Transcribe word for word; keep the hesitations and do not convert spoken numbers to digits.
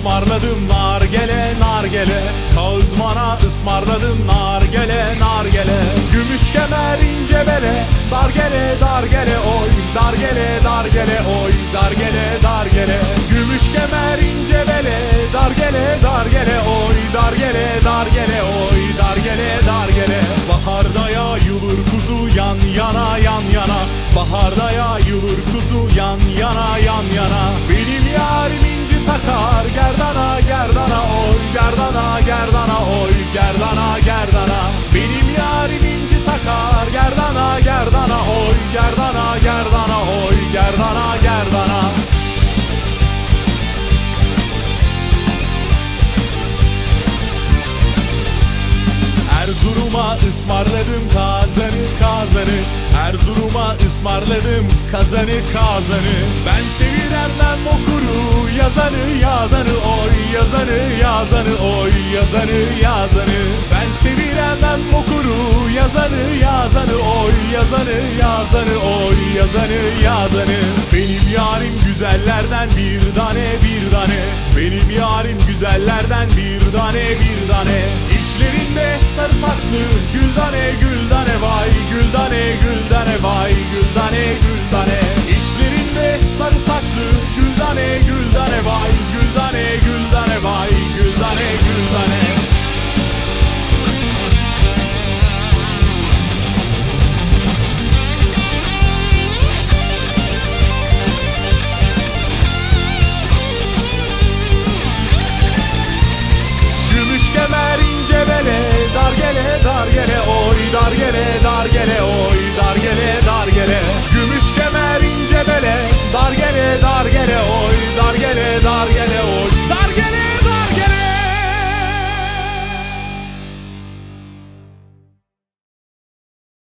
ısmarladım nargele nargele, Kağızmana ısmarladım nargele nargele. Gümüş kemer ince bele, dargele dargele oy, dargele dargele oy, dargele dargele. Gümüş kemer ince bele, dargele dargele oy, dargele dargele oy, dargele dargele. Baharda yayılır kuzu yan yana yan yana, baharda yayılır kuzu yan yana yan yana. Benim yarim inci takar gerdana gerdana oy, gerdana gerdana oy, gerdana gerdana. Benim yarim inci takar gerdana gerdana oy, gerdana gerdana oy, gerdana gerdana. Erzurum'a ısmarladım kazanı kazanı, Erzurum'a ısmarladım kazanı kazanı. Ben seviremden okuru yazanı yazanı oy, yazanı yazanı oy, yazanı yazanı. Ben seviremden okuru yazanı yazanı oy, yazanı yazanı oy, yazanı yazanı. Benim yarim güzellerden bir tane bir tane, benim yarim güzellerden bir tane bir tane. İçlerinde sarı saçlı güldane güldane vay, güldane güldane vay, güldane güldane. İçlerinde sarı saçlı güldane güldane vay, güldane güldane vay, güldane güldane. Gümüş kemer ince bele, dargele dargele oy, dargele dargele